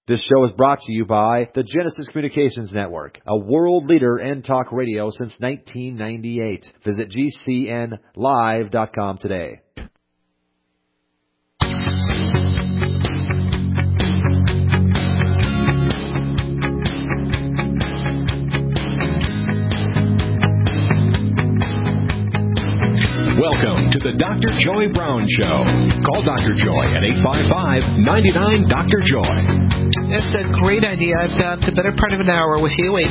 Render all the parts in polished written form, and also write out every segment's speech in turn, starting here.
This show is brought to you by the Genesis Communications Network, a world leader in talk radio since 1998. Visit GCNlive.com today. Welcome to the Dr. Joy Brown Show. Call Dr. Joy at 855-99-DR-JOY. That's a great idea. I've got the better part of an hour with you,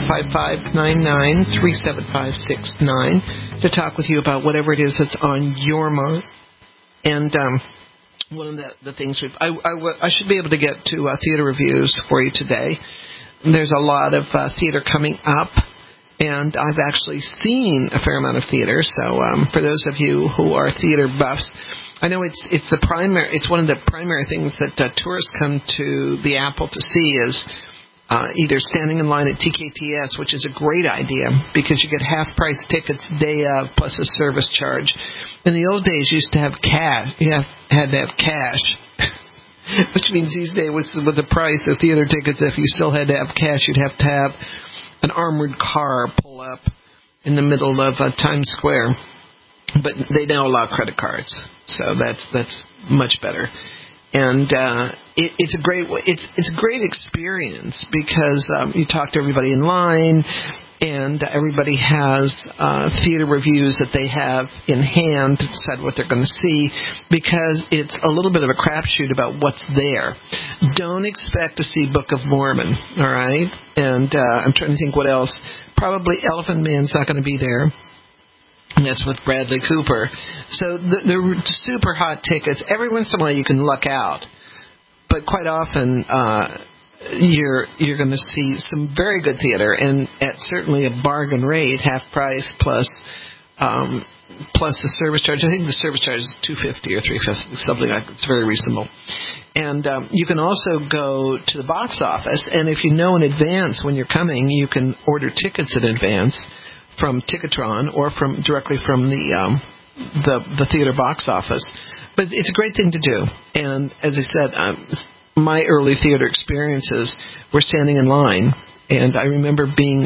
855-99-37569, to talk with you about whatever it is that's on your mind. And one of the things I should be able to get to theater reviews for you today. There's a lot of theater coming up. And I've actually seen a fair amount of theater. So for those of you who are theater buffs, I know it's one of the primary things that tourists come to the Apple to see is either standing in line at TKTS, which is a great idea because you get half-price tickets day of plus a service charge. In the old days, you used to have cash. You had to have cash. Which means these days with the price of theater tickets, if you still had to have cash, you'd have to have an armored car pull up in the middle of Times Square, but they now allow credit cards, so that's much better. And it's a great experience because you talk to everybody in line, and everybody has theater reviews that they have in hand to decide what they're going to see because it's a little bit of a crapshoot about what's there. Don't expect to see Book of Mormon, all right? And I'm trying to think what else. Probably Elephant Man's not going to be there. And that's with Bradley Cooper. So the super hot tickets, every once in a while you can luck out. But quite often you're going to see some very good theater, and at certainly a bargain rate, half price plus the service charge. I think the service charge is $250 or $350, something like that. It's very reasonable. And you can also go to the box office, and if you know in advance when you're coming, you can order tickets in advance from Ticketron or directly from the theater box office. But it's a great thing to do. And as I said, my early theater experiences were standing in line, and I remember being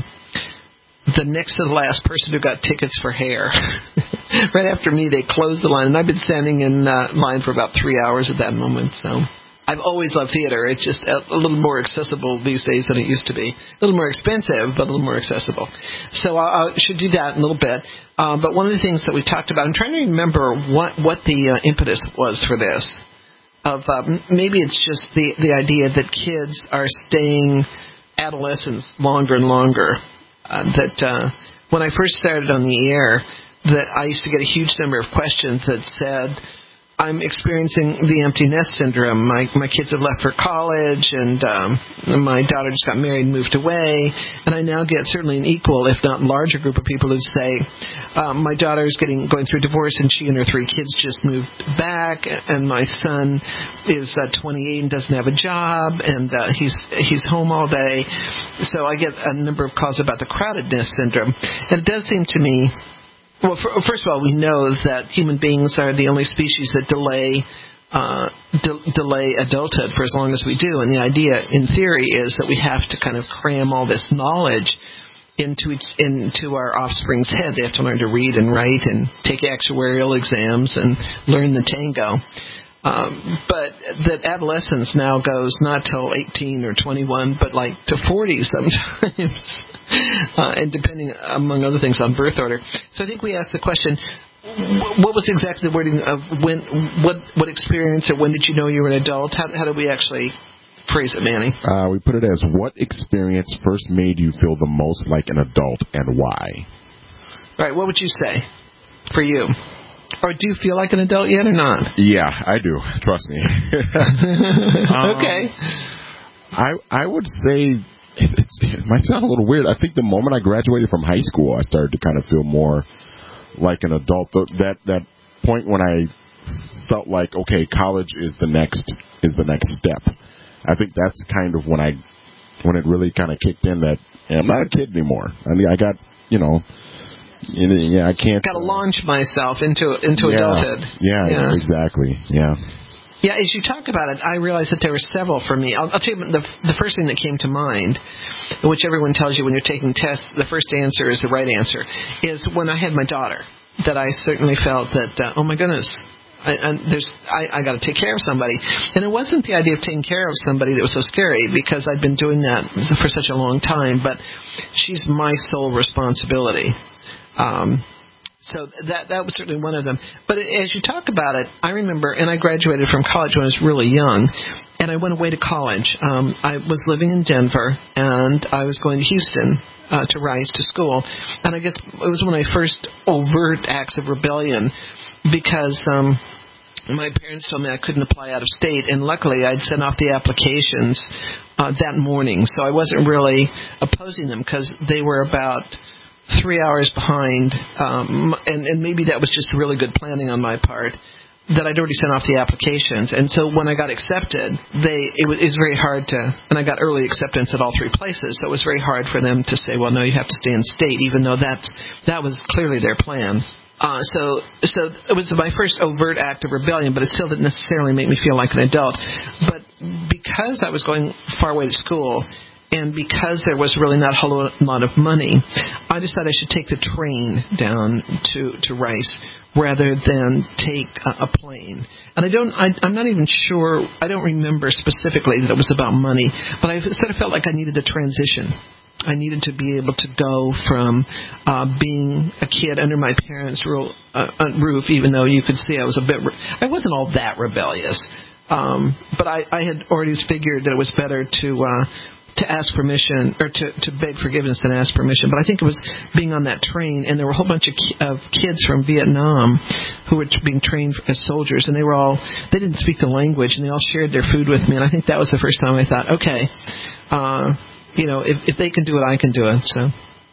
the next to the last person who got tickets for Hair. Right after me, they closed the line, and I've been standing in line for about 3 hours at that moment. So I've always loved theater. It's just a little more accessible these days than it used to be. A little more expensive, but a little more accessible. So I should do that in a little bit. But one of the things that we talked about, I'm trying to remember what the impetus was for this. Maybe it's just the idea that kids are staying adolescents longer and longer. That when I first started on the air, that I used to get a huge number of questions that said, I'm experiencing the empty nest syndrome. My kids have left for college, and my daughter just got married and moved away. And I now get certainly an equal, if not larger, group of people who say, my daughter's going through divorce, and she and her 3 kids just moved back, and my son is 28 and doesn't have a job, and he's home all day. So I get a number of calls about the crowdedness syndrome. And it does seem to me, well, first of all, we know that human beings are the only species that delay adulthood for as long as we do. And the idea, in theory, is that we have to kind of cram all this knowledge into our offspring's head. They have to learn to read and write and take actuarial exams and learn the tango. But that adolescence now goes not till 18 or 21, but like to 40 sometimes. And depending, among other things, on birth order. So I think we asked the question, what was exactly the wording of what experience or when did you know you were an adult? How did we actually phrase it, Manny? We put it as, what experience first made you feel the most like an adult and why? All right, what would you say for you? Or do you feel like an adult yet or not? Yeah, I do. Trust me. Okay. I would say, it might sound a little weird. I think the moment I graduated from high school, I started to kind of feel more like an adult. That point when I felt like, okay, college is the next step. I think that's kind of when it really kind of kicked in that I'm not a kid anymore. I mean, I got, I can't. Got to launch myself into adulthood. Yeah, exactly. Yeah. Yeah, as you talk about it, I realized that there were several for me. I'll tell you the first thing that came to mind, which everyone tells you when you're taking tests, the first answer is the right answer, is when I had my daughter, that I certainly felt that, oh my goodness, I got to take care of somebody. And it wasn't the idea of taking care of somebody that was so scary, because I'd been doing that for such a long time, but she's my sole responsibility. So that was certainly one of them. But as you talk about it, I remember, and I graduated from college when I was really young, and I went away to college. I was living in Denver, and I was going to Houston to Rice to school. And I guess it was one of my first overt acts of rebellion, because my parents told me I couldn't apply out of state, and luckily I'd sent off the applications that morning. So I wasn't really opposing them, because they were about 3 hours behind, and maybe that was just really good planning on my part, that I'd already sent off the applications. And so when I got accepted, it was very hard to, and I got early acceptance at all three places, so it was very hard for them to say, well, no, you have to stay in state, even though that was clearly their plan. So it was my first overt act of rebellion, but it still didn't necessarily make me feel like an adult. But because I was going far away to school, and because there was really not a whole lot of money, I decided I should take the train down to Rice rather than take a plane. And I'm not even sure, I don't remember specifically that it was about money, but I sort of felt like I needed a transition. I needed to be able to go from being a kid under my parents' roof, even though you could see I wasn't all that rebellious. But I had already figured that it was better to ask permission, or to beg forgiveness than ask permission. But I think it was being on that train, and there were a whole bunch of kids from Vietnam who were being trained as soldiers, and they didn't speak the language, and they all shared their food with me, and I think that was the first time I thought, okay, if they can do it, I can do it. So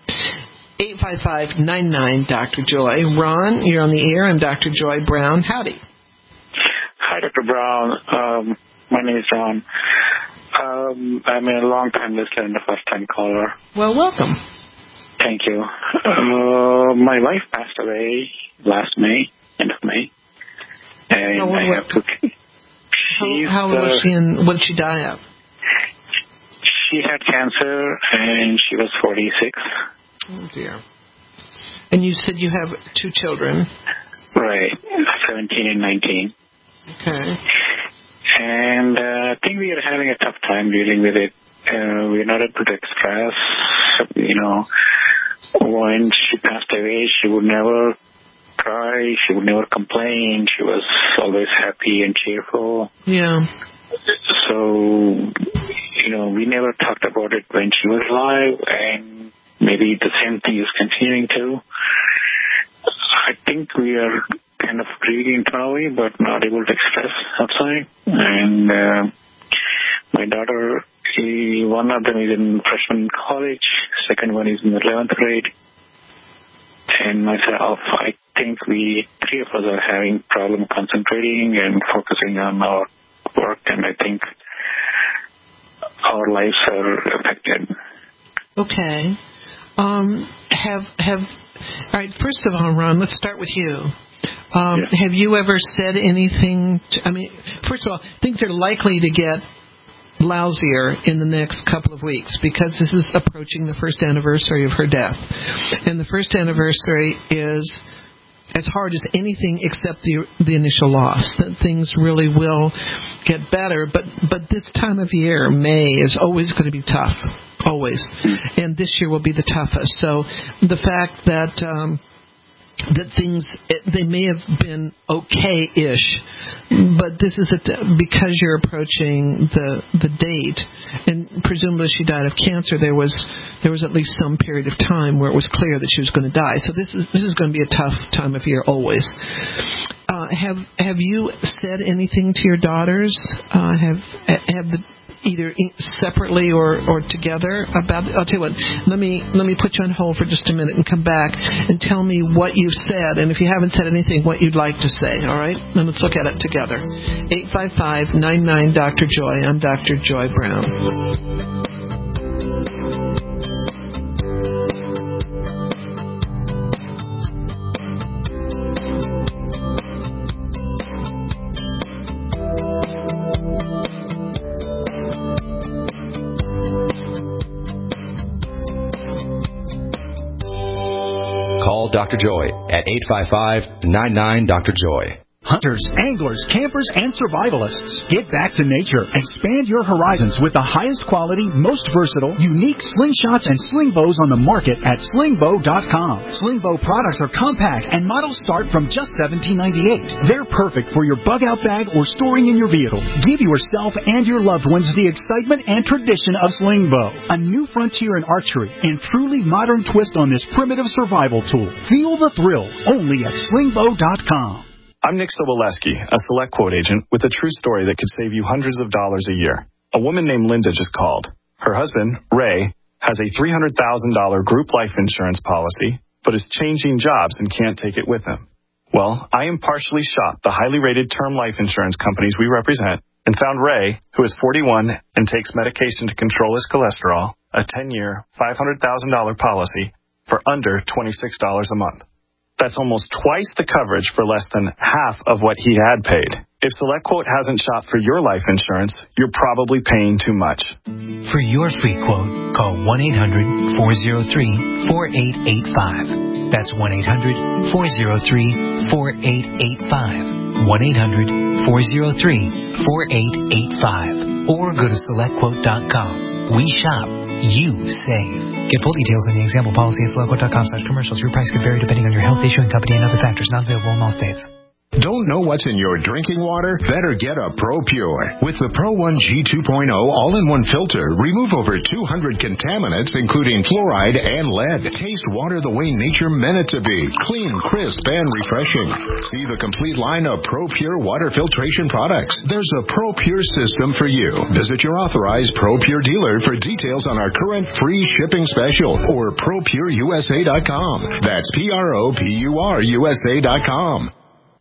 855-99 Dr. Joy. Ron, you're on the air. I'm Dr. Joy Brown. Howdy. Hi, Dr. Brown. My name is Ron. I'm a long-time listener and a first-time caller. Well, welcome. Thank you. My wife passed away last May, end of May. And I have to... How old was she, and what did she die of? She had cancer, and she was 46. Oh, dear. And you said you have two children. Right, 17 and 19. Okay. And I think we are having a tough time dealing with it. We're not able to express, when she passed away, she would never cry, she would never complain, she was always happy and cheerful. Yeah. So, we never talked about it when she was alive, and maybe the same thing is continuing too. I think we are kind of grieving internally, but not able to express outside. And my daughter, one of them is in freshman college, second one is in the 11th grade. And myself, I think three of us are having problem concentrating and focusing on our work, and I think our lives are affected. Okay. All right, first of all, Ron, let's start with you. Yes. Have you ever said anything first of all, things are likely to get lousier in the next couple of weeks, because this is approaching the first anniversary of her death. And the first anniversary is as hard as anything except the initial loss. That things really will get better, but this time of year, May, is always going to be tough, always. And this year will be the toughest. So the fact that things, they may have been okay-ish, but this is because you're approaching the date, and presumably she died of cancer. There was at least some period of time where it was clear that she was going to die. So this is going to be a tough time of year always. Have you said anything to your daughters? Either separately or together about it? I'll tell you what, let me put you on hold for just a minute and come back and tell me what you've said, and if you haven't said anything, what you'd like to say, all right? And let's look at it together. 855-99 Dr. Joy. I'm Dr. Joy Brown. Dr. Joy at 855-99-DR-JOY. Hunters, anglers, campers, and survivalists. Get back to nature. Expand your horizons with the highest quality, most versatile, unique slingshots and sling bows on the market at slingbow.com. Slingbow products are compact and models start from just $17.98. They're perfect for your bug-out bag or storing in your vehicle. Give yourself and your loved ones the excitement and tradition of Slingbow, a new frontier in archery and truly modern twist on this primitive survival tool. Feel the thrill only at slingbow.com. I'm Nick Soboleski, a Select Quote agent with a true story that could save you hundreds of dollars a year. A woman named Linda just called. Her husband, Ray, has a $300,000 group life insurance policy, but is changing jobs and can't take it with him. Well, I impartially shopped the highly rated term life insurance companies we represent and found Ray, who is 41 and takes medication to control his cholesterol, a 10-year, $500,000 policy for under $26 a month. That's almost twice the coverage for less than half of what he had paid. If SelectQuote hasn't shopped for your life insurance, you're probably paying too much. For your free quote, call 1-800-403-4885. That's 1-800-403-4885. 1-800-403-4885. Or go to SelectQuote.com. We shop. You save. Get full details in the example policy at SelectQuote.com/commercials. Your price could vary depending on your health, issuing company, and other factors. Not available in all states. Don't know what's in your drinking water? Better get a ProPure. With the Pro 1G 2.0 all-in-one filter, remove over 200 contaminants, including fluoride and lead. Taste water the way nature meant it to be. Clean, crisp, and refreshing. See the complete line of ProPure water filtration products. There's a ProPure system for you. Visit your authorized ProPure dealer for details on our current free shipping special or ProPureUSA.com. That's ProPureUSA.com.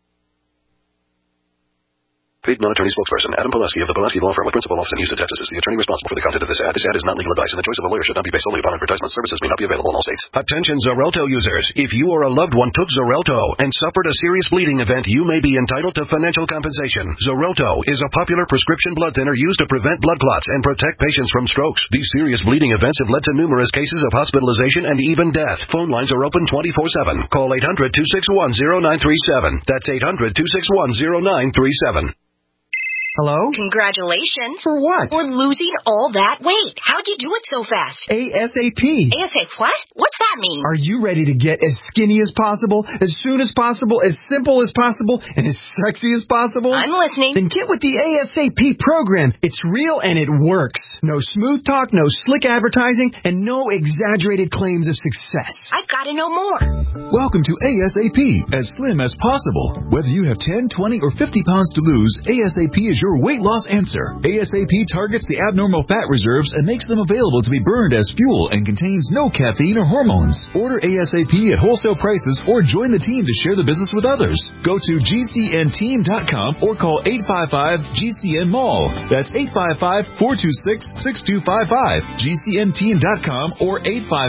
Paid non-attorney spokesperson Adam Pulaski of the Pulaski Law Firm with principal office in Houston, Texas, is the attorney responsible for the content of this ad. This ad is not legal advice, and the choice of a lawyer should not be based solely upon advertisement. Services may not be available in all states. Attention Xarelto users. If you or a loved one took Xarelto and suffered a serious bleeding event, you may be entitled to financial compensation. Xarelto is a popular prescription blood thinner used to prevent blood clots and protect patients from strokes. These serious bleeding events have led to numerous cases of hospitalization and even death. Phone lines are open 24/7. Call 800-261-0937. That's 800-261-0937. Hello? Congratulations. For what? For losing all that weight. How'd you do it so fast? ASAP. ASAP what? What's that mean? Are you ready to get as skinny as possible, as soon as possible, as simple as possible, and as sexy as possible? I'm listening. Then get with the ASAP program. It's real and it works. No smooth talk, no slick advertising, and no exaggerated claims of success. I've got to know more. Welcome to ASAP, as slim as possible. Whether you have 10, 20, or 50 pounds to lose, ASAP is your weight loss answer. ASAP targets the abnormal fat reserves and makes them available to be burned as fuel and contains no caffeine or hormones. Order ASAP at wholesale prices or join the team to share the business with others. Go to GCNteam.com or call 855-GCN-MALL. That's 855-426-6255. GCNteam.com or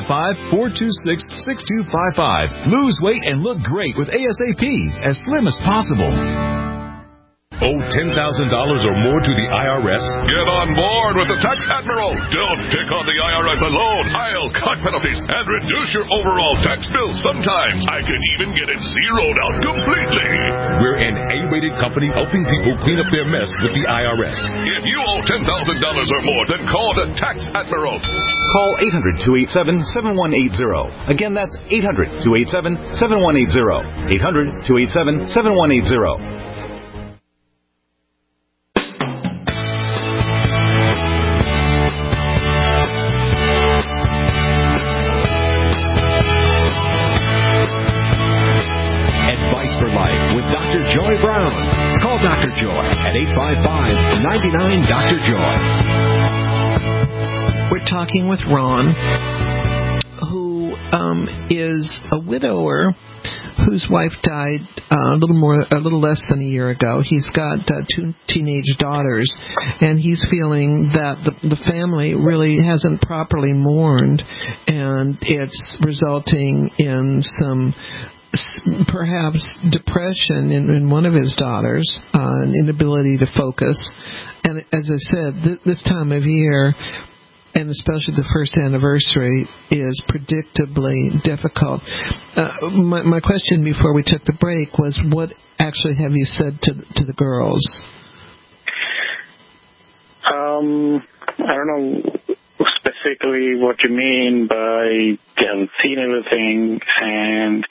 855-426-6255. Lose weight and look great with ASAP, as slim as possible. Owe $10,000 or more to the IRS? Get on board with the Tax Admiral. Don't pick on the IRS alone. I'll cut penalties and reduce your overall tax bill. Sometimes I can even get it zeroed out completely. We're an A-rated company helping people clean up their mess with the IRS. If you owe $10,000 or more, then call the Tax Admiral. Call 800-287-7180. Again, that's 800-287-7180. 800-287-7180. Joy Brown. Call Dr. Joy at 855-99-DR-JOY. We're talking with Ron, who is a widower whose wife died a little less than a year ago. He's got two teenage daughters, and he's feeling that the family really hasn't properly mourned, and it's resulting in some perhaps depression in one of his daughters, an inability to focus. And as I said, this time of year, and especially the first anniversary is predictably difficult. My question before we took the break was, what actually have you said to the girls? I don't know specifically what you mean by they haven't seen everything, and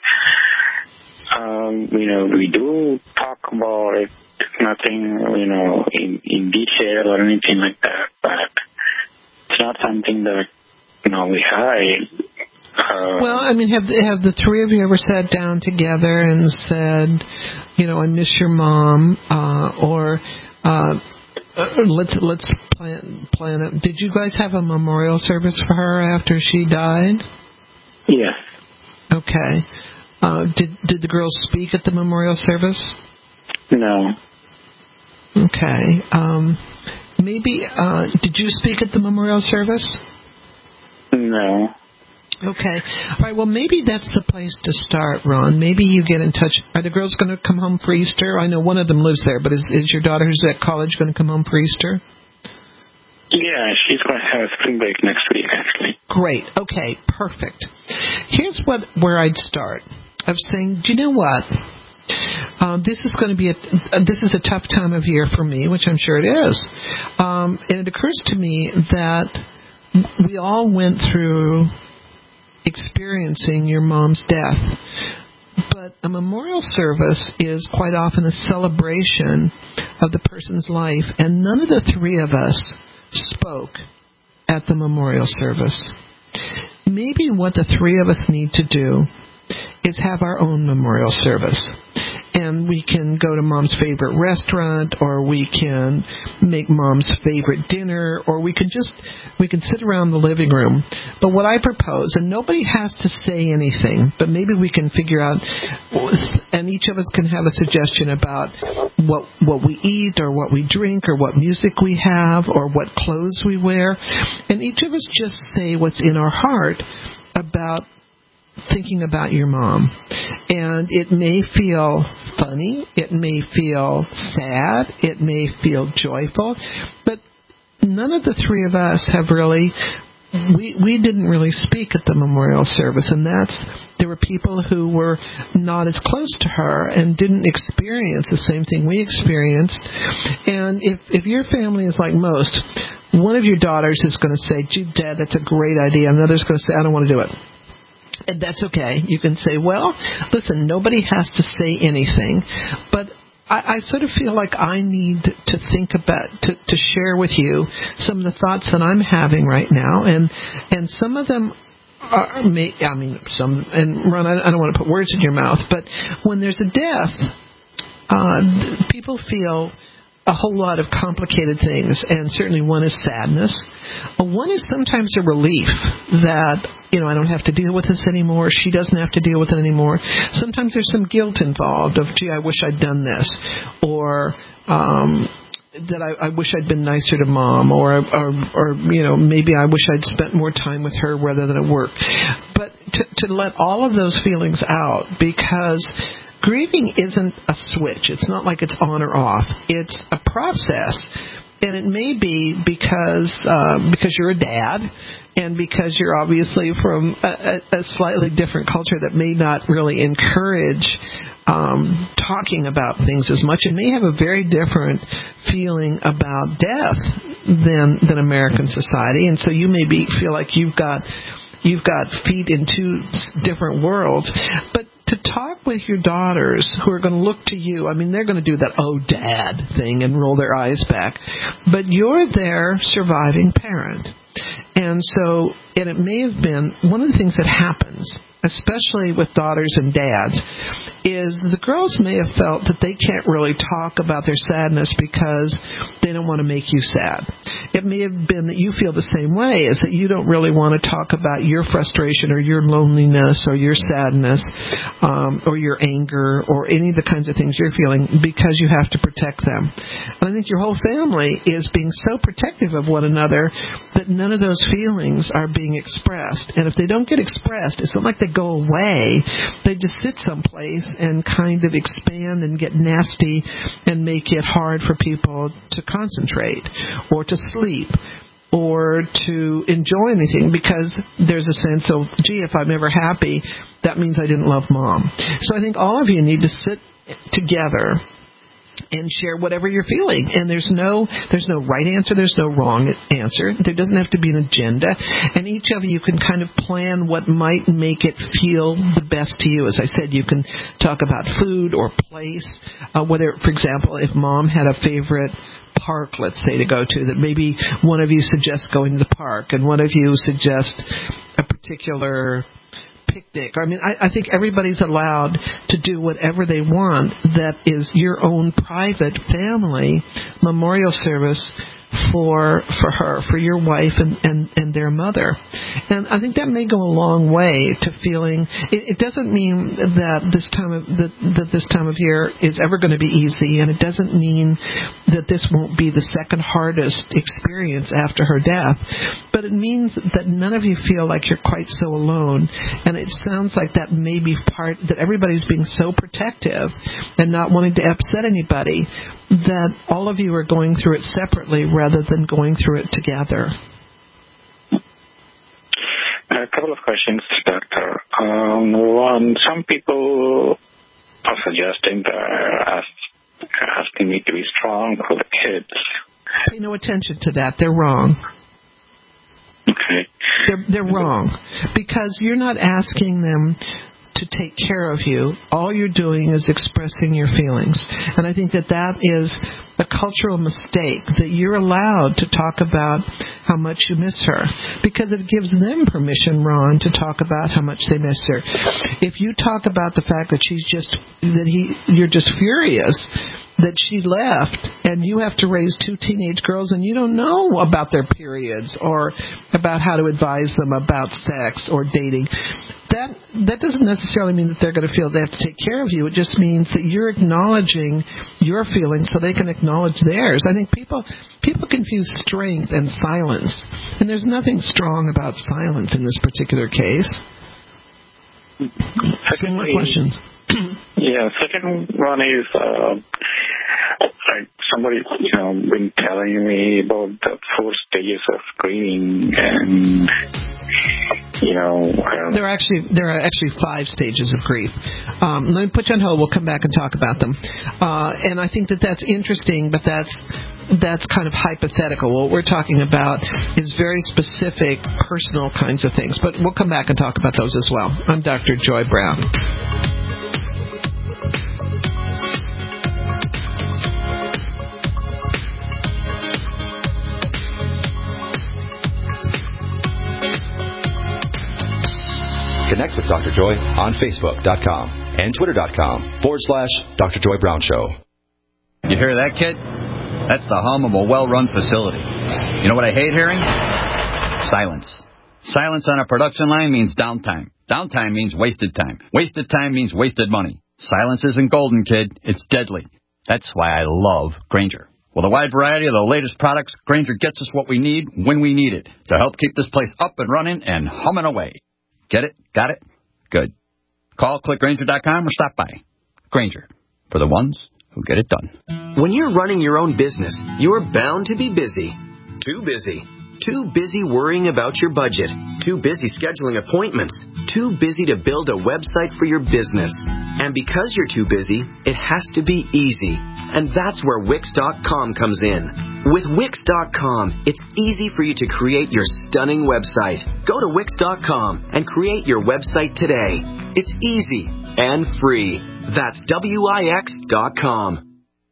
we do talk about it, nothing in detail or anything like that, but it's not something that we hide. Well, I mean, have the three of you ever sat down together and said, I miss your mom, or let's plan it. Did you guys have a memorial service for her after she died? Yes. Okay. Did the girls speak at the memorial service? No. Okay. Maybe did you speak at the memorial service? No. Okay. All right, well, maybe that's the place to start, Ron. Maybe you get in touch. Are the girls going to come home for Easter? I know one of them lives there, but is your daughter who's at college going to come home for Easter? Yeah, she's going to have a spring break next week, actually. Great. Okay, perfect. Here's where I'd start. Of saying, do you know what? This is going to be this is a tough time of year for me, which I'm sure it is. And it occurs to me that we all went through experiencing your mom's death. But a memorial service is quite often a celebration of the person's life, and none of the three of us spoke at the memorial service. Maybe what the three of us need to do is have our own memorial service. And we can go to Mom's favorite restaurant, or we can make Mom's favorite dinner, or we can sit around the living room. But what I propose, and nobody has to say anything, but maybe we can figure out, and each of us can have a suggestion about what we eat, or what we drink, or what music we have, or what clothes we wear. And each of us just say what's in our heart about thinking about your mom. And it may feel funny, it may feel sad, it may feel joyful, but none of the three of us have really, we didn't really speak at the memorial service, and there were people who were not as close to her and didn't experience the same thing we experienced. And if your family is like most, one of your daughters is going to say, "Gee, Dad, that's a great idea," and the other's going to say, "I don't want to do it." And that's okay. You can say, well, listen, nobody has to say anything, but I sort of feel like I need to think about, to share with you some of the thoughts that I'm having right now, and some of them are, and Ron, I don't want to put words in your mouth, but when there's a death, people feel a whole lot of complicated things, and certainly one is sadness. One is sometimes a relief that, I don't have to deal with this anymore. She doesn't have to deal with it anymore. Sometimes there's some guilt involved of, gee, I wish I'd done this, or that I wish I'd been nicer to Mom, or maybe I wish I'd spent more time with her rather than at work. But to let all of those feelings out, because grieving isn't a switch. It's not like it's on or off. It's a process, and it may be because you're a dad, and because you're obviously from a slightly different culture that may not really encourage talking about things as much. It may have a very different feeling about death than American society, and so you may feel like you've got feet in two different worlds. But to talk with your daughters who are going to look to you, they're going to do that, oh, Dad thing and roll their eyes back. But you're their surviving parent. And it may have been one of the things that happens, especially with daughters and dads, is the girls may have felt that they can't really talk about their sadness because they don't want to make you sad. It may have been that you feel the same way, is that you don't really want to talk about your frustration or your loneliness or your sadness or your anger or any of the kinds of things you're feeling because you have to protect them. And I think your whole family is being so protective of one another that none of those feelings are being expressed. And if they don't get expressed, it's not like they go away. They just sit someplace and kind of expand and get nasty and make it hard for people to concentrate or to sleep. or to enjoy anything, because there's a sense of, gee, if I'm ever happy, that means I didn't love Mom. So I think all of you need to sit together and share whatever you're feeling. And there's no right answer. There's no wrong answer. There doesn't have to be an agenda. And each of you can kind of plan what might make it feel the best to you. As I said, you can talk about food or place. Whether, for example, if Mom had a favorite park, let's say, to go to, that maybe one of you suggests going to the park and one of you suggests a particular picnic. I mean, I think everybody's allowed to do whatever they want that is your own private family memorial service for her, for your wife and their mother. And I think that may go a long way to feeling. It doesn't mean that this time of year is ever going to be easy, and it doesn't mean that this won't be the second hardest experience after her death. But it means that none of you feel like you're quite so alone. And it sounds like that may be part that everybody's being so protective and not wanting to upset anybody, that all of you are going through it separately rather than going through it together. A couple of questions, Doctor. One, some people are suggesting that asking me to be strong for the kids. Pay no attention to that. They're wrong. Okay. They're wrong, because you're not asking them to take care of you. All you're doing is expressing your feelings. And I think that is a cultural mistake, that you're allowed to talk about how much you miss her, because it gives them permission, Ron, to talk about how much they miss her. If you talk about the fact that you're just furious that she left and you have to raise two teenage girls and you don't know about their periods or about how to advise them about sex or dating, that doesn't necessarily mean that they're going to feel they have to take care of you. It just means that you're acknowledging your feelings so they can acknowledge theirs. I think people confuse strength and silence, and there's nothing strong about silence in this particular case. Some more questions. Yeah, second one is like somebody, been telling me about the 4 stages of grieving, and there are actually 5 stages of grief. Let me put you on hold. We'll come back and talk about them. And I think that's interesting, but that's kind of hypothetical. What we're talking about is very specific, personal kinds of things. But we'll come back and talk about those as well. I'm Dr. Joy Brown. Connect with Dr. Joy on Facebook.com and Twitter.com/Dr. Joy Brown Show. You hear that, kid? That's the hum of a well-run facility. You know what I hate hearing? Silence. Silence on a production line means downtime. Downtime means wasted time. Wasted time means wasted money. Silence isn't golden, kid. It's deadly. That's why I love Grainger. With a wide variety of the latest products, Grainger gets us what we need when we need it to help keep this place up and running and humming away. Get it? Got it? Good. Call, click Grainger.com, or stop by. Grainger, for the ones who get it done. When you're running your own business, you're bound to be busy. Too busy. Too busy worrying about your budget. Too busy scheduling appointments. Too busy to build a website for your business. And because you're too busy, it has to be easy. And that's where Wix.com comes in. With Wix.com, it's easy for you to create your stunning website. Go to Wix.com and create your website today. It's easy and free. That's Wix.com.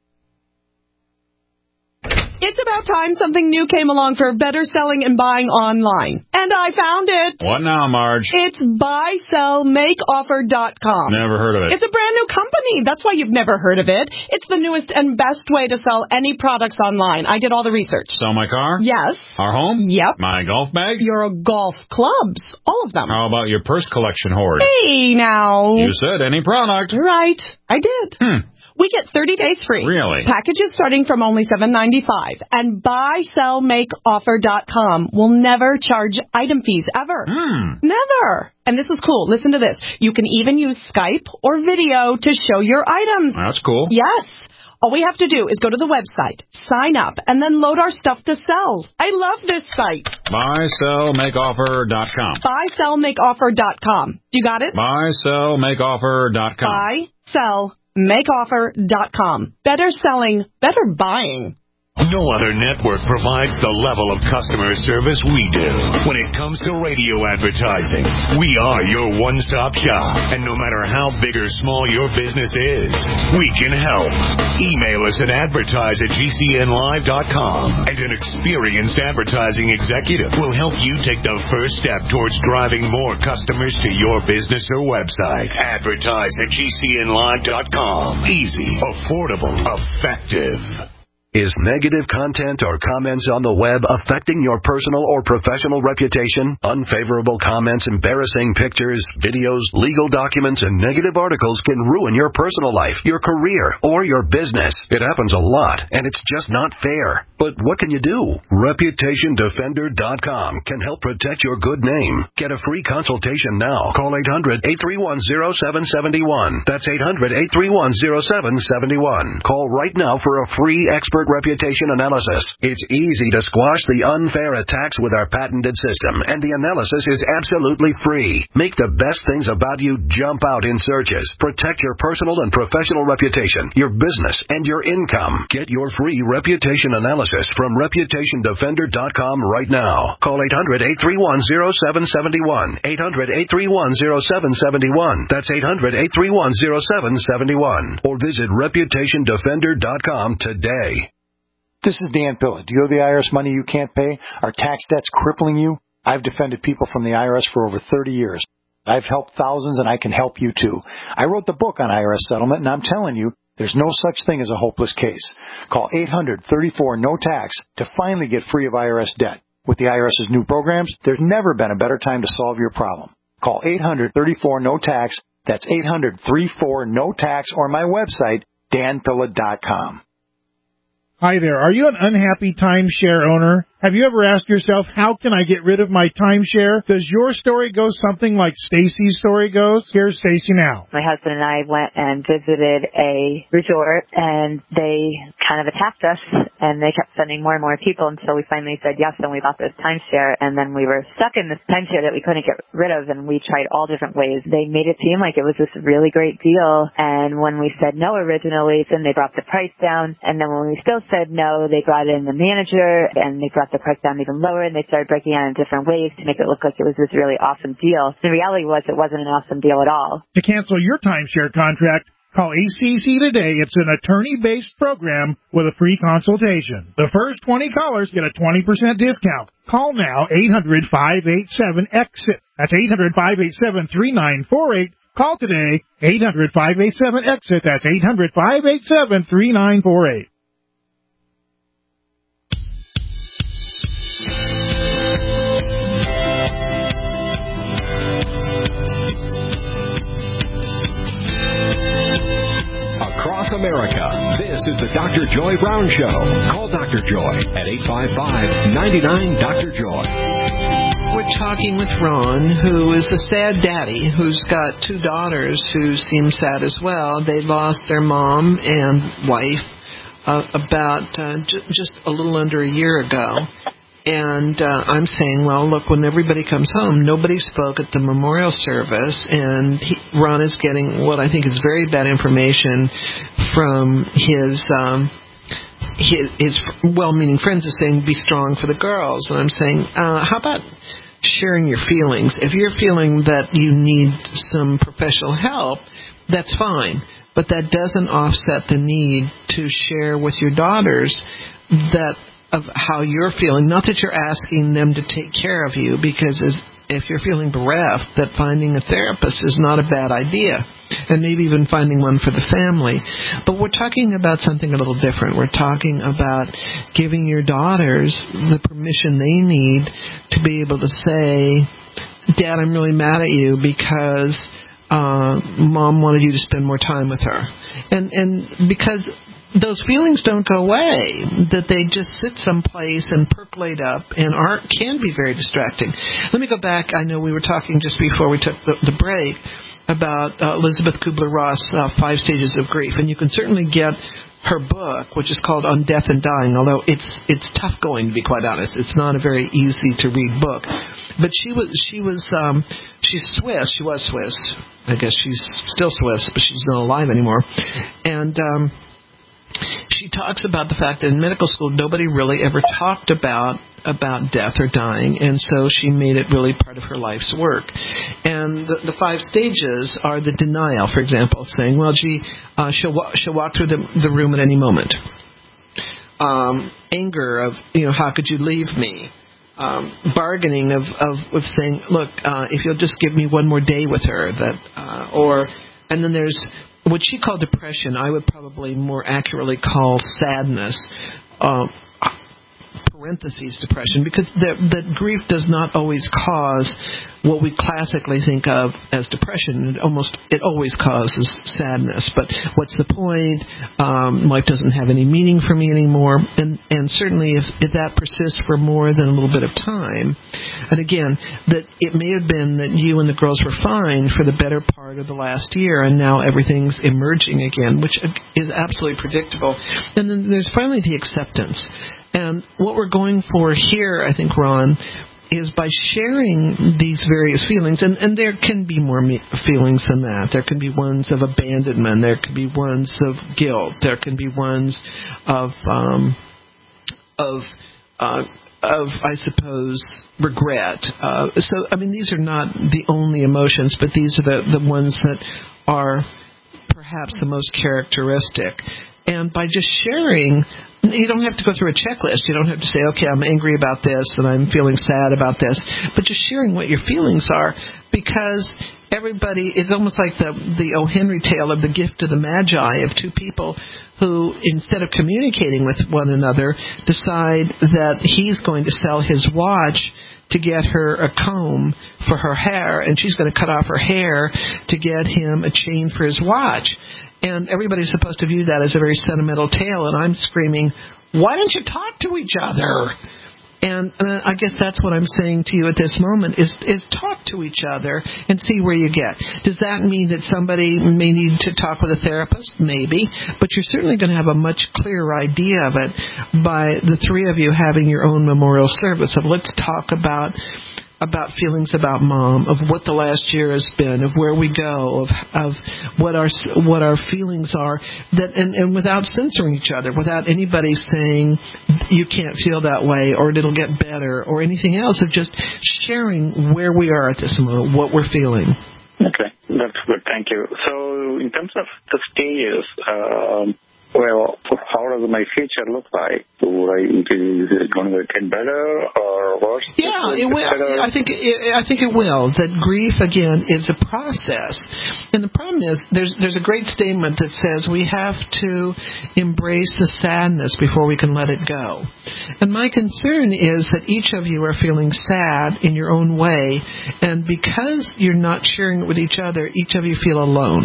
It's about time something new came along for better selling and buying online. And I found it. What now, Marge? It's buysellmakeoffer.com. Never heard of it. It's a brand new company. That's why you've never heard of it. It's the newest and best way to sell any products online. I did all the research. Sell my car? Yes. Our home? Yep. My golf bag? Your golf clubs. All of them. How about your purse collection hoard? Hey, now. You said any product. Right. I did. We get 30 days free. Really? Packages starting from only $7.95. And buysellmakeoffer.com will never charge item fees ever. Never. And this is cool. Listen to this. You can even use Skype or video to show your items. That's cool. Yes. All we have to do is go to the website, sign up, and then load our stuff to sell. I love this site. BuySellMakeOffer.com. BuySellMakeOffer.com. You got it? BuySellMakeOffer.com. BuySellMakeOffer.com. Better selling, better buying. No other network provides the level of customer service we do. When it comes to radio advertising, we are your one-stop shop. And no matter how big or small your business is, we can help. Email us at advertise@gcnlive.com, and an experienced advertising executive will help you take the first step towards driving more customers to your business or website. Advertise@gcnlive.com. Easy, affordable, effective. Is negative content or comments on the web affecting your personal or professional reputation? Unfavorable comments, embarrassing pictures, videos, legal documents, and negative articles can ruin your personal life, your career, or your business. It happens a lot, and it's just not fair. But what can you do? ReputationDefender.com can help protect your good name. Get a free consultation now. Call 800-831-0771. That's 800-831-0771. Call right now for a free expert reputation analysis. It's easy to squash the unfair attacks with our patented system, and the analysis is absolutely free. Make the best things about you jump out in searches. Protect your personal and professional reputation, your business, and your income. Get your free reputation analysis from ReputationDefender.com right now. Call 800-831-0771. 800-831-0771. That's 800-831-0771. Or visit ReputationDefender.com today. This is Dan Pilla. Do you owe the IRS money you can't pay? Are tax debts crippling you? I've defended people from the IRS for over 30 years. I've helped thousands, and I can help you too. I wrote the book on IRS settlement, and I'm telling you, there's no such thing as a hopeless case. Call 800-34-NO-TAX to finally get free of IRS debt. With the IRS's new programs, there's never been a better time to solve your problem. Call 800-34-NO-TAX. That's 800-34-NO-TAX, or my website, danpilla.com. Hi there. Are you an unhappy timeshare owner? Have you ever asked yourself, how can I get rid of my timeshare? Does your story go something like Stacy's story goes? Here's Stacy now. My husband and I went and visited a resort, and they kind of attacked us, and they kept sending more and more people until we finally said yes, and we bought this timeshare, and then we were stuck in this timeshare that we couldn't get rid of, and we tried all different ways. They made it seem like it was this really great deal, and when we said no originally, then they brought the price down, and then when we still said no, they brought in the manager, and they brought the price down even lower, and they started breaking it in different ways to make it look like it was this really awesome deal. The reality was it wasn't an awesome deal at all. To cancel your timeshare contract, call ACC today. It's an attorney-based program with a free consultation. The first 20 callers get a 20% discount. Call now, 800-587-EXIT. That's 800-587-3948. Call today, 800-587-EXIT. That's 800-587-3948. Across America, this is the Dr. Joy Brown Show. Call Dr. Joy at 855-99-DR-JOY. We're talking with Ron, who is a sad daddy who's got two daughters who seem sad as well. They lost their mom and wife about just a little under a year ago. And I'm saying, well, look, when everybody comes home, nobody spoke at the memorial service, and Ron is getting what I think is very bad information from his well-meaning friends are saying, be strong for the girls. And I'm saying, how about sharing your feelings? If you're feeling that you need some professional help, that's fine. But that doesn't offset the need to share with your daughters that of how you're feeling. Not that you're asking them to take care of you, because if you're feeling bereft, that finding a therapist is not a bad idea, and maybe even finding one for the family. But we're talking about something a little different. We're talking about giving your daughters the permission they need to be able to say, Dad, I'm really mad at you because Mom wanted you to spend more time with her. And because those feelings don't go away, that they just sit someplace and percolate up and can be very distracting. Let me go back. I know we were talking just before we took the break about Elizabeth Kubler-Ross, 5 Stages of Grief, and you can certainly get her book, which is called On Death and Dying, although it's tough going, to be quite honest. It's not a very easy to read book. But she's Swiss. She was Swiss. I guess she's still Swiss, but she's not alive anymore. And she talks about the fact that in medical school nobody really ever talked about death or dying, and so she made it really part of her life's work. And the 5 stages are the denial, for example, saying, well, gee, she'll walk through the room at any moment. Anger of, how could you leave me? Bargaining of saying, look, if you'll just give me one more day with her, and then there's what she called depression. I would probably more accurately call sadness. Parentheses depression, because that grief does not always cause what we classically think of as depression. It always causes sadness. But what's the point? Life doesn't have any meaning for me anymore. And certainly if that persists for more than a little bit of time, and again, that it may have been that you and the girls were fine for the better part of the last year, and now everything's emerging again, which is absolutely predictable. And then there's finally the acceptance. And what we're going for here, I think, Ron, is by sharing these various feelings, and there can be more feelings than that. There can be ones of abandonment. There can be ones of guilt. There can be ones of I suppose, regret. So, I mean, these are not the only emotions, but these are the ones that are perhaps the most characteristic. And by just sharing, you don't have to go through a checklist. You don't have to say, okay, I'm angry about this and I'm feeling sad about this. But just sharing what your feelings are, because everybody, it's almost like the O. Henry tale of the gift of the Magi, of 2 people who, instead of communicating with one another, decide that he's going to sell his watch to get her a comb for her hair, and she's going to cut off her hair to get him a chain for his watch. And everybody's supposed to view that as a very sentimental tale, and I'm screaming, why don't you talk to each other? And I guess that's what I'm saying to you at this moment, is talk to each other and see where you get. Does that mean that somebody may need to talk with a therapist? Maybe. But you're certainly going to have a much clearer idea of it by the 3 of you having your own memorial service of let's talk about feelings about Mom, of what the last year has been, of where we go, of what our feelings are, that and without censoring each other, without anybody saying you can't feel that way or it'll get better or anything else, of just sharing where we are at this moment, what we're feeling. Okay, that's good. Thank you. So in terms of the stages, well, how does my future look like? Is it going to get better or worse? Yeah, it will. I think it will. That grief, again, is a process. And the problem is there's a great statement that says we have to embrace the sadness before we can let it go. And my concern is that each of you are feeling sad in your own way, and because you're not sharing it with each other, each of you feel alone.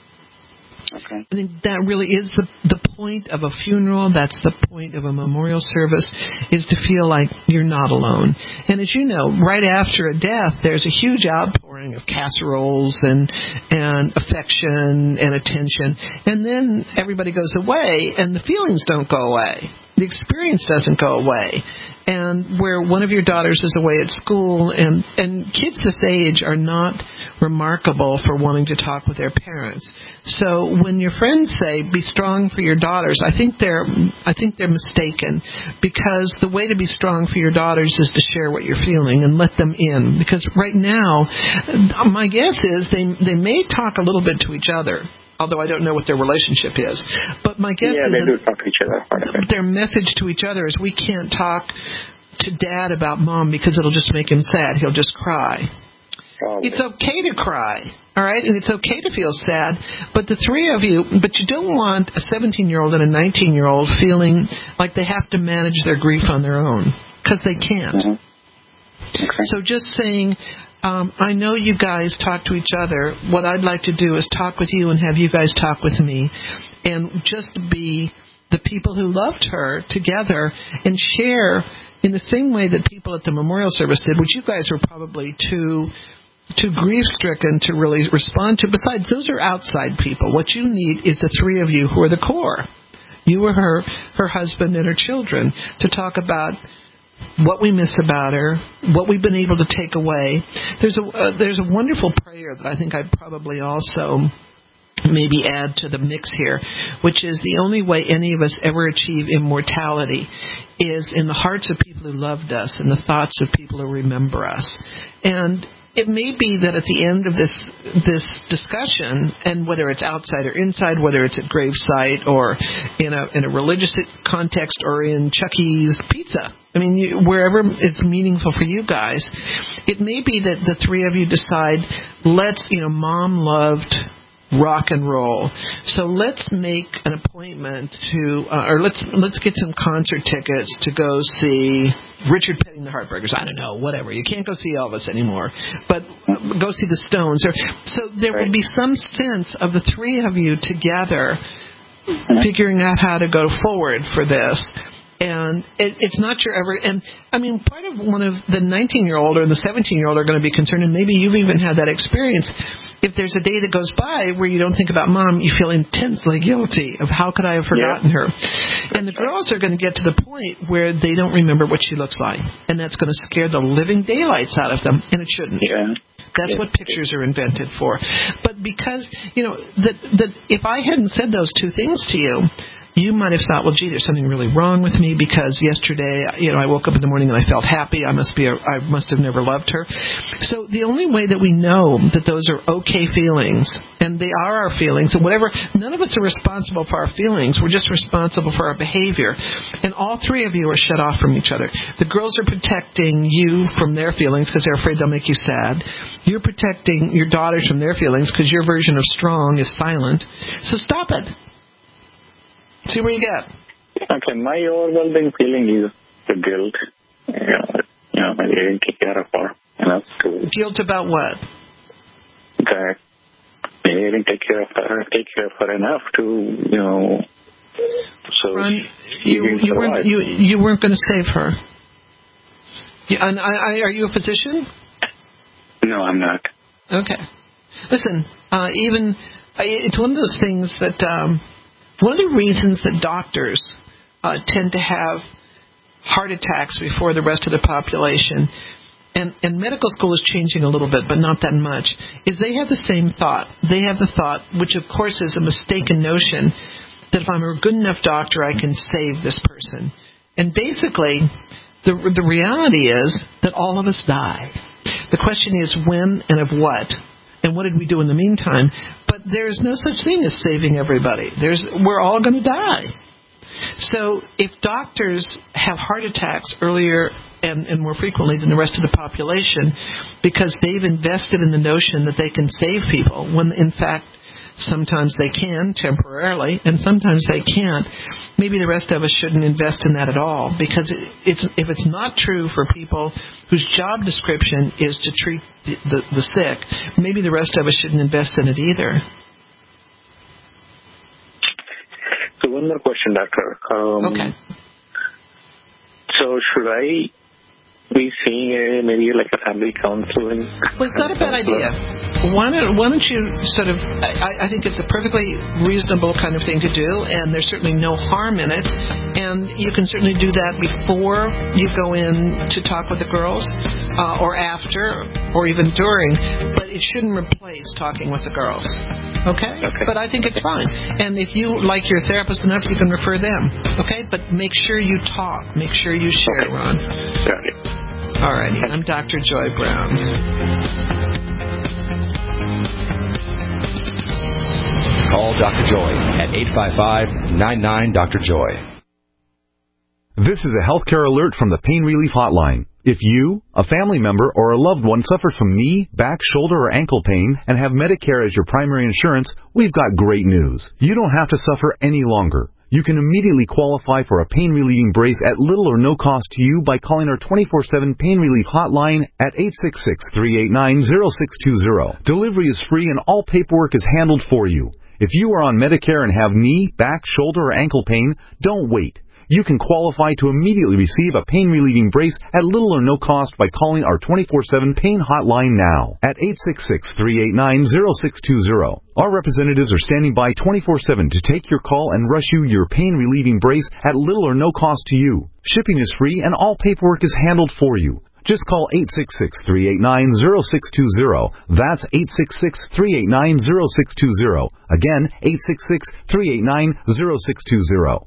Okay. I think that really is the point of a funeral. That's the point of a memorial service, is to feel like you're not alone. And as you know, right after a death, there's a huge outpouring of casseroles and affection and attention. And then everybody goes away, and the feelings don't go away. The experience doesn't go away. And where one of your daughters is away at school, and kids this age are not remarkable for wanting to talk with their parents. So when your friends say, be strong for your daughters, I think they're mistaken, because the way to be strong for your daughters is to share what you're feeling and let them in. Because right now, my guess is they may talk a little bit to each other, although I don't know what their relationship is. But my guess is they do talk to each other. Their message to each other is, we can't talk to Dad about Mom because it'll just make him sad. He'll just cry. It's okay to cry, all right? And it's okay to feel sad. But the 3 of you, but you don't want a 17-year-old and a 19-year-old feeling like they have to manage their grief on their own, because they can't. Mm-hmm. Okay. So just saying, I know you guys talk to each other. What I'd like to do is talk with you and have you guys talk with me, and just be the people who loved her together and share in the same way that people at the memorial service did, which you guys were probably too grief-stricken to really respond to. Besides, those are outside people. What you need is the 3 of you who are the core. you or her husband and her children, to talk about what we miss about her, what we've been able to take away. There's a wonderful prayer that I think I'd probably also maybe add to the mix here, which is the only way any of us ever achieve immortality is in the hearts of people who loved us and the thoughts of people who remember us. And it may be that at the end of this discussion, and whether it's outside or inside, whether it's at gravesite or in a religious context or in Chucky's Pizza, I mean, wherever it's meaningful for you guys, it may be that the three of you decide, Mom loved rock and roll, so let's make an appointment or let's get some concert tickets to go see Richard Petting the Heartbreakers. I don't know, whatever. You can't go see Elvis anymore, but go see the Stones. So there will be some sense of the three of you together figuring out how to go forward for this. And it's not your ever, and I mean, part of one of the 19-year-old or the 17-year-old are going to be concerned, and maybe you've even had that experience. If there's a day that goes by where you don't think about Mom, you feel intensely guilty of how could I have forgotten her. And the girls are going to get to the point where they don't remember what she looks like, and that's going to scare the living daylights out of them, and it shouldn't. Yeah. That's what pictures are invented for. But because, that if I hadn't said those two things to you, you might have thought, well, gee, there's something really wrong with me because yesterday, I woke up in the morning and I felt happy. I must have never loved her. So the only way that we know that those are okay feelings, and they are our feelings, and whatever, none of us are responsible for our feelings. We're just responsible for our behavior. And all three of you are shut off from each other. The girls are protecting you from their feelings because they're afraid they'll make you sad. You're protecting your daughters from their feelings because your version of strong is silent. So stop it. See where you get. Okay, my overwhelming feeling is the guilt. I didn't take care of her enough to. Guilt about what? That I didn't take care of her enough to, So Ron, you weren't going to save her. And are you a physician? No, I'm not. Okay. Listen, it's one of those things that. One of the reasons that doctors tend to have heart attacks before the rest of the population, and medical school is changing a little bit, but not that much, is they have the same thought. They have the thought, which of course is a mistaken notion, that if I'm a good enough doctor, I can save this person. And basically, the reality is that all of us die. The question is when and of what. And what did we do in the meantime? But there's no such thing as saving everybody. We're all going to die. So if doctors have heart attacks earlier and more frequently than the rest of the population because they've invested in the notion that they can save people, when in fact sometimes they can temporarily and sometimes they can't, maybe the rest of us shouldn't invest in that at all, because if it's not true for people whose job description is to treat the sick, maybe the rest of us shouldn't invest in it either. So one more question, Doctor. Okay. So should I be seeing maybe like a family counseling? Well, it's not a bad idea. Why don't you sort of, I think it's a perfectly reasonable kind of thing to do, and there's certainly no harm in it, and you can certainly do that before you go in to talk with the girls, or after, or even during, but it shouldn't replace talking with the girls. Okay? But I think it's fine. And if you like your therapist enough, you can refer them. Okay? But make sure you talk. Make sure you share, Ron. Got it. All righty. I'm Dr. Joy Brown. Call Dr. Joy at 855-99-DR-JOY. This is a healthcare alert from the Pain Relief Hotline. If you, a family member, or a loved one suffers from knee, back, shoulder, or ankle pain and have Medicare as your primary insurance, we've got great news. You don't have to suffer any longer. You can immediately qualify for a pain-relieving brace at little or no cost to you by calling our 24/7 Pain Relief Hotline at 866-389-0620. Delivery is free and all paperwork is handled for you. If you are on Medicare and have knee, back, shoulder, or ankle pain, don't wait. you can qualify to immediately receive a pain-relieving brace at little or no cost by calling our 24/7 pain hotline now at 866-389-0620. Our representatives are standing by 24/7 to take your call and rush you your pain-relieving brace at little or no cost to you. Shipping is free and all paperwork is handled for you. Just call 866-389-0620. That's 866-389-0620. Again, 866-389-0620.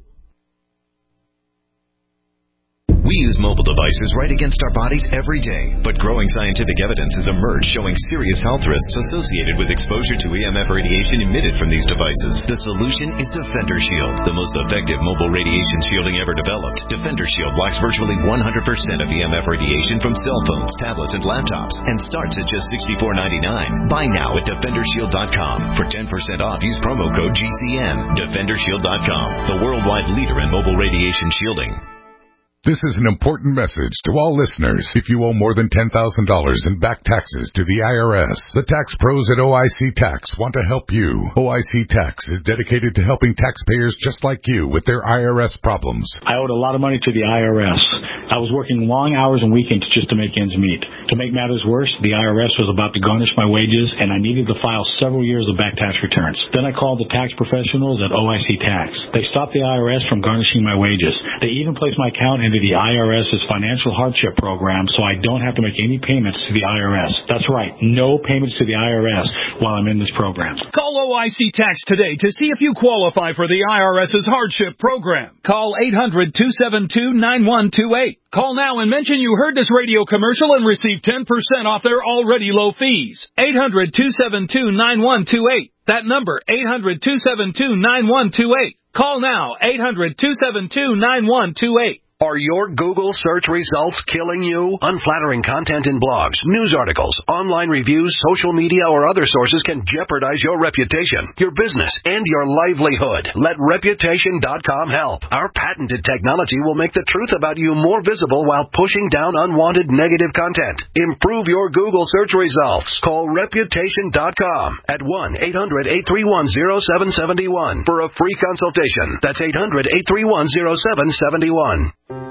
We use mobile devices right against our bodies every day, but growing scientific evidence has emerged showing serious health risks associated with exposure to EMF radiation emitted from these devices. The solution is Defender Shield, the most effective mobile radiation shielding ever developed. Defender Shield blocks virtually 100% of EMF radiation from cell phones, tablets, and laptops, and starts at just $64.99. Buy now at DefenderShield.com. For 10% off, use promo code GCN. DefenderShield.com, the worldwide leader in mobile radiation shielding. This is an important message to all listeners. If you owe more than $10,000 in back taxes to the IRS, the tax pros at OIC Tax want to help you. OIC Tax is dedicated to helping taxpayers just like you with their IRS problems. I owed a lot of money to the IRS. I was working long hours and weekends just to make ends meet. To make matters worse, the IRS was about to garnish my wages, and I needed to file several years of back tax returns. Then I called the tax professionals at OIC Tax. They stopped the IRS from garnishing my wages. They even placed my account into the IRS's financial hardship program, so I don't have to make any payments to the IRS. That's right, no payments to the IRS while I'm in this program. Call OIC Tax today to see if you qualify for the IRS's hardship program. Call 800-272-9128. Call now and mention you heard this radio commercial and receive 10% off their already low fees. 800-272-9128. That number, 800-272-9128. Call now, 800-272-9128. Are your Google search results killing you? Unflattering content in blogs, news articles, online reviews, social media, or other sources can jeopardize your reputation, your business, and your livelihood. Let Reputation.com help. Our patented technology will make the truth about you more visible while pushing down unwanted negative content. Improve your Google search results. Call Reputation.com at 1-800-831-0771 for a free consultation. That's 800-831-0771.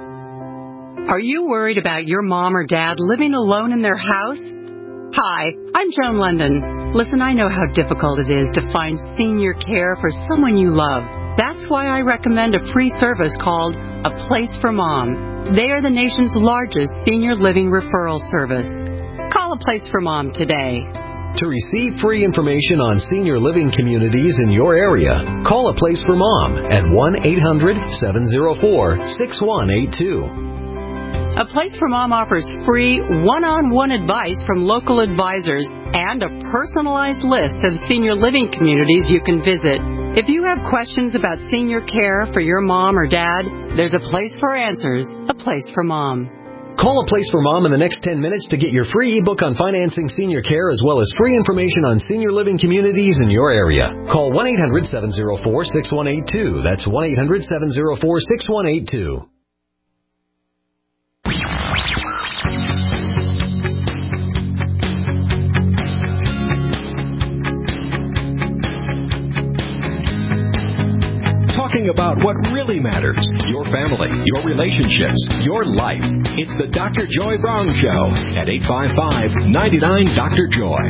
Are you worried about your mom or dad living alone in their house? Hi, I'm Joan London. Listen, I know how difficult it is to find senior care for someone you love. That's why I recommend a free service called A Place for Mom. They are the nation's largest senior living referral service. Call A Place for Mom today. To receive free information on senior living communities in your area, call A Place for Mom at 1-800-704-6182. A Place for Mom offers free one-on-one advice from local advisors and a personalized list of senior living communities you can visit. If you have questions about senior care for your mom or dad, there's a place for answers, A Place for Mom. Call A Place for Mom in the next 10 minutes to get your free ebook on financing senior care as well as free information on senior living communities in your area. Call 1-800-704-6182. That's 1-800-704-6182. Talking about what really matters, your family, your relationships, your life. It's the Dr. Joy Brown Show at 855-99-DR-JOY.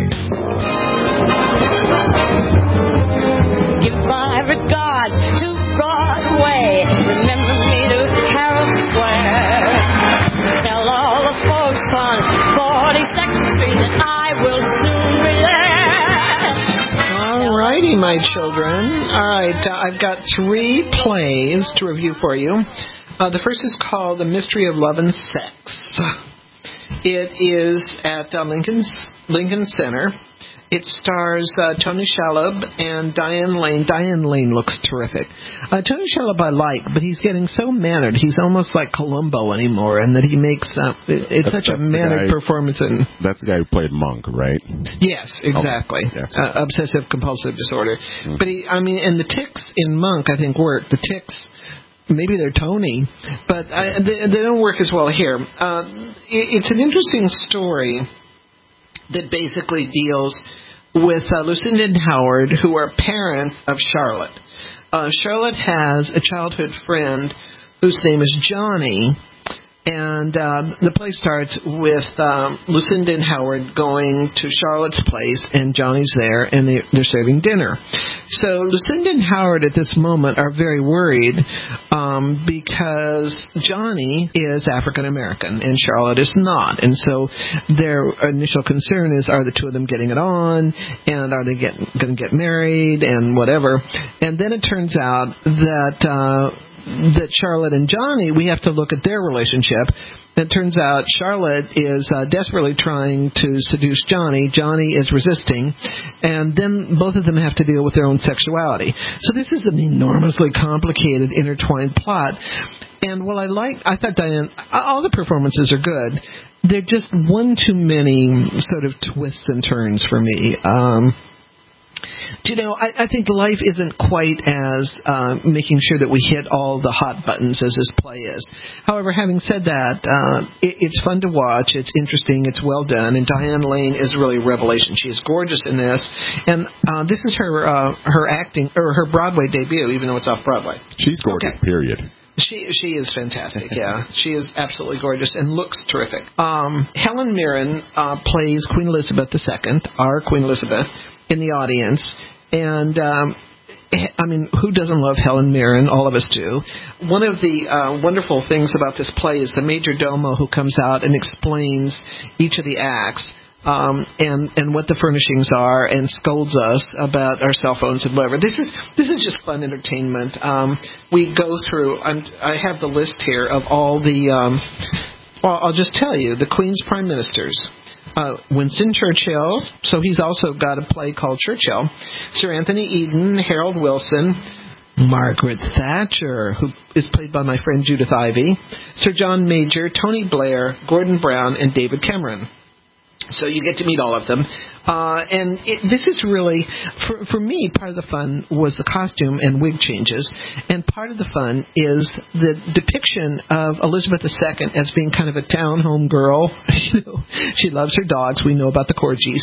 Give my regards to Broadway. Remember me to Carol Square. Tell all the folks on 42nd Street that I will soon be there. All righty, my children. All right, I've got 3 plays to review for you. The first is called The Mystery of Love and Sex. It is at Lincoln Center. It stars Tony Shalhoub and Diane Lane. Diane Lane looks terrific. Tony Shalhoub I like, but he's getting so mannered. He's almost like Columbo anymore, and that he makes it's such a mannered performance. That's the guy who played Monk, right? Yes, exactly. Oh, yes. Obsessive compulsive disorder. But and the tics in Monk I think work. The tics. Maybe they're Tony, but they don't work as well here. It's an interesting story that basically deals with Lucinda and Howard, who are parents of Charlotte. Charlotte has a childhood friend whose name is Johnny. And the play starts with Lucinda and Howard going to Charlotte's place, and Johnny's there, and they're serving dinner. So Lucinda and Howard at this moment are very worried because Johnny is African American and Charlotte is not. And so their initial concern is, are the two of them getting it on, and are they going to get married, and whatever. And then it turns out that Charlotte and Johnny, we have to look at their relationship. It turns out Charlotte is desperately trying to seduce Johnny. Johnny is resisting. And then both of them have to deal with their own sexuality. So this is an enormously complicated, intertwined plot. And while I thought, Diane, all the performances are good. They're just one too many sort of twists and turns for me. I think life isn't quite as making sure that we hit all the hot buttons as this play is. However, having said that, it's fun to watch. It's interesting. It's well done. And Diane Lane is really a revelation. She is gorgeous in this. And this is her acting, or her Broadway debut, even though it's off Broadway. She's gorgeous, period. She is fantastic, yeah. She is absolutely gorgeous and looks terrific. Helen Mirren plays Queen Elizabeth II, our Queen Elizabeth, in the audience. And, who doesn't love Helen Mirren? All of us do. One of the wonderful things about this play is the major domo who comes out and explains each of the acts and what the furnishings are and scolds us about our cell phones and whatever. This is just fun entertainment. We go through, I have the list here of all the, I'll just tell you, the Queen's Prime Ministers. Winston Churchill, so he's also got a play called Churchill. Sir Anthony Eden, Harold Wilson, Margaret Thatcher, who is played by my friend Judith Ivey, Sir John Major, Tony Blair, Gordon Brown, and David Cameron. So you get to meet all of them. This is really, for me, part of the fun was the costume and wig changes. And part of the fun is the depiction of Elizabeth II as being kind of a town-home girl. She loves her dogs. We know about the corgis.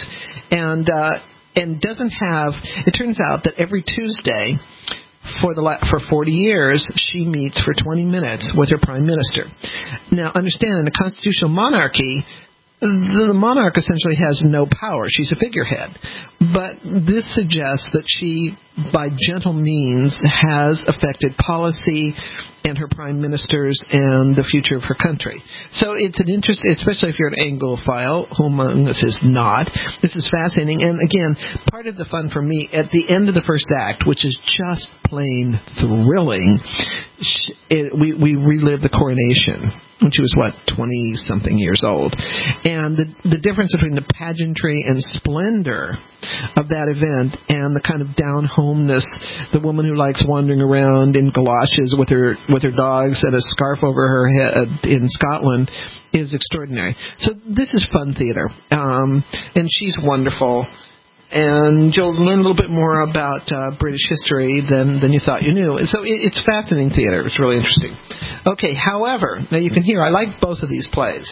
And doesn't have, it turns out that every Tuesday, for 40 years, she meets for 20 minutes with her prime minister. Now, understand, in a constitutional monarchy, the monarch essentially has no power. She's a figurehead. But this suggests that she, by gentle means, has affected policy and her prime ministers and the future of her country. So it's an interest, especially if you're an Anglophile, who among us is not. This is fascinating. And again, part of the fun for me, at the end of the first act, which is just plain thrilling, we relive the coronation when she was, 20-something years old. And the difference between the pageantry and splendor of that event and the kind of down-homeness, the woman who likes wandering around in galoshes with her dogs and a scarf over her head in Scotland, is extraordinary. So this is fun theater, and she's wonderful. And you'll learn a little bit more about British history than you thought you knew. So it's fascinating theater. It's really interesting. Okay, however, now you can hear, I like both of these plays.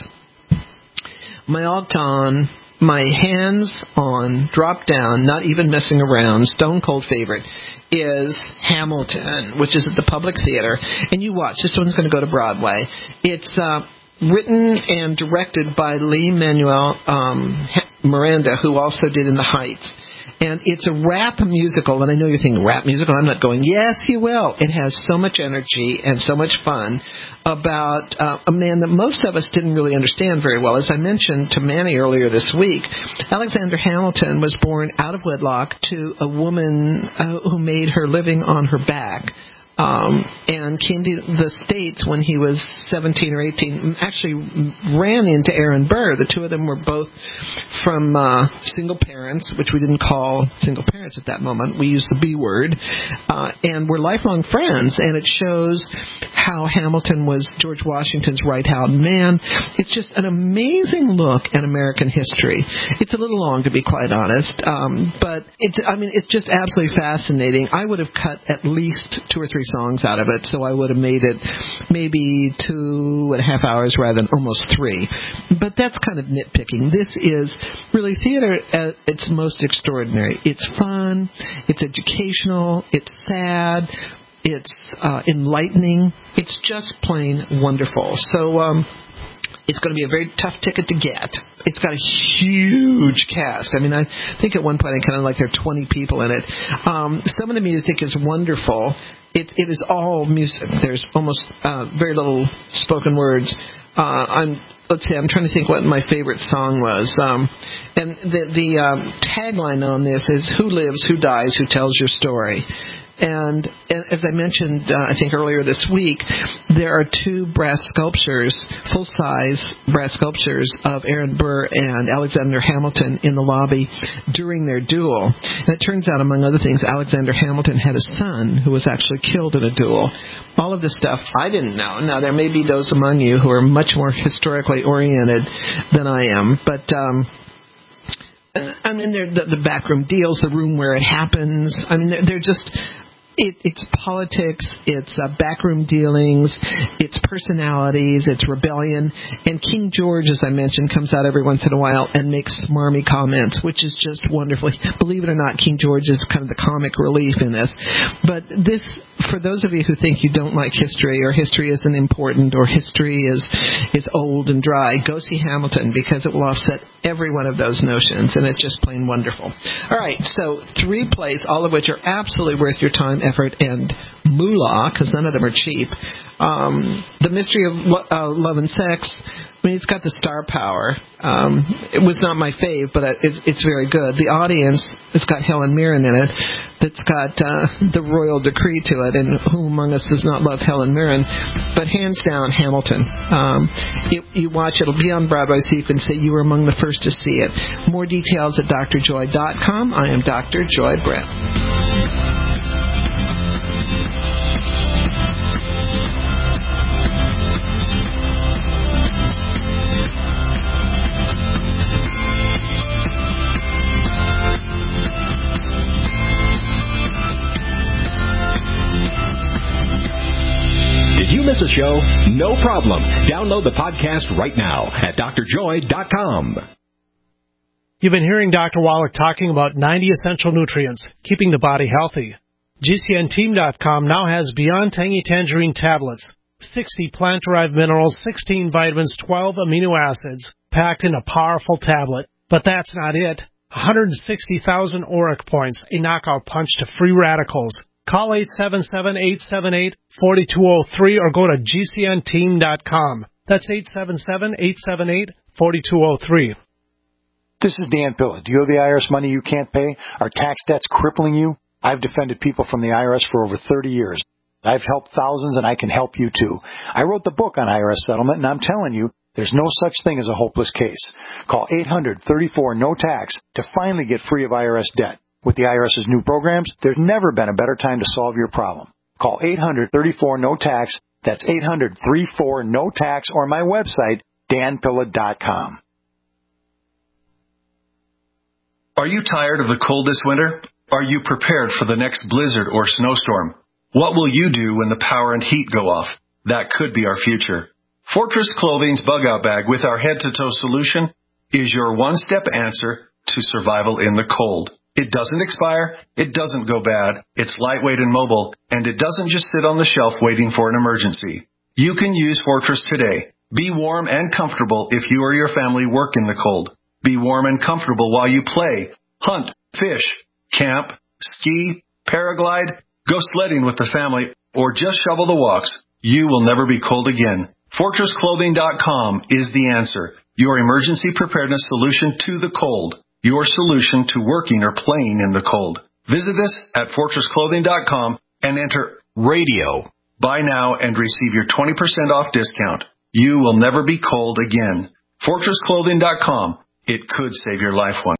My all-time, my hands-on, drop-down, not even messing around, stone-cold favorite is Hamilton, which is at the Public Theater. And you watch. This one's going to go to Broadway. It's written and directed by Lin-Manuel Miranda, who also did In the Heights. And it's a rap musical, and I know you're thinking, rap musical? I'm not going, yes, you will. It has so much energy and so much fun about a man that most of us didn't really understand very well. As I mentioned to Manny earlier this week, Alexander Hamilton was born out of wedlock to a woman who made her living on her back. And came to the States when he was 17 or 18, actually ran into Aaron Burr. The two of them were both from single parents, which we didn't call single parents at that moment. We used the B word, and were lifelong friends. And it shows how Hamilton was George Washington's right-hand man. It's just an amazing look at American history. It's a little long, to be quite honest, but it's just absolutely fascinating. I would have cut at least 2 or 3 songs out of it, so I would have made it maybe 2.5 hours rather than almost 3. But that's kind of nitpicking. This is really theater at its most extraordinary. It's fun, it's educational, it's sad, It's enlightening. It's just plain wonderful. So it's going to be a very tough ticket to get. It's got a huge cast. I mean, I think at one point I kind of like there are 20 people in it. Some of the music is wonderful. It is all music. There's almost very little spoken words. Let's see, I'm trying to think what my favorite song was. And the tagline on this is, who lives, who dies, who tells your story? And as I mentioned, I think earlier this week, there are 2 brass sculptures, full-size brass sculptures of Aaron Burr and Alexander Hamilton in the lobby during their duel. And it turns out, among other things, Alexander Hamilton had a son who was actually killed in a duel. All of this stuff I didn't know. Now, there may be those among you who are much more historically oriented than I am, but I mean, the backroom deals, the room where it happens. I mean, they're just... It's politics, it's backroom dealings, it's personalities, it's rebellion. And King George, as I mentioned, comes out every once in a while and makes smarmy comments, which is just wonderful. Believe it or not, King George is kind of the comic relief in this. But this, for those of you who think you don't like history, or history isn't important, or history is old and dry, go see Hamilton, because it will offset every one of those notions, and it's just plain wonderful. All right, so 3 plays, all of which are absolutely worth your time, effort, and moolah, because none of them are cheap. The Mystery of Love and Sex, I mean, it's got the star power. It was not my fave, but it's very good. The Audience, it's got Helen Mirren in it. It's got the royal decree to it, and who among us does not love Helen Mirren? But hands down, Hamilton. You watch, it'll be on Broadway, so you can say you were among the first to see it. More details at drjoy.com. I am Dr. Joy Brent. Did you miss a show? No problem. Download the podcast right now at drjoy.com. You've been hearing Dr. Wallach talking about 90 essential nutrients, keeping the body healthy. GCNteam.com now has Beyond Tangy Tangerine tablets, 60 plant-derived minerals, 16 vitamins, 12 amino acids, packed in a powerful tablet. But that's not it. 160,000 ORAC points, a knockout punch to free radicals. Call 877-878-4203 or go to GCNteam.com. That's 877-878-4203. This is Dan Pilla. Do you owe the IRS money you can't pay? Are tax debts crippling you? I've defended people from the IRS for over 30 years. I've helped thousands, and I can help you too. I wrote the book on IRS settlement, and I'm telling you, there's no such thing as a hopeless case. Call 800-34-NO-TAX to finally get free of IRS debt. With the IRS's new programs, there's never been a better time to solve your problem. Call 800-34-NO-TAX. That's 800-34-NO-TAX, or my website, danpilla.com. Are you tired of the cold this winter? Are you prepared for the next blizzard or snowstorm? What will you do when the power and heat go off? That could be our future. Fortress Clothing's Bug-Out Bag with our head-to-toe solution is your one-step answer to survival in the cold. It doesn't expire, it doesn't go bad, it's lightweight and mobile, and it doesn't just sit on the shelf waiting for an emergency. You can use Fortress today. Be warm and comfortable if you or your family work in the cold. Be warm and comfortable while you play, hunt, fish, camp, ski, paraglide, go sledding with the family, or just shovel the walks. You will never be cold again. FortressClothing.com is the answer. Your emergency preparedness solution to the cold. Your solution to working or playing in the cold. Visit us at FortressClothing.com and enter RADIO. Buy now and receive your 20% off discount. You will never be cold again. FortressClothing.com. It could save your life one.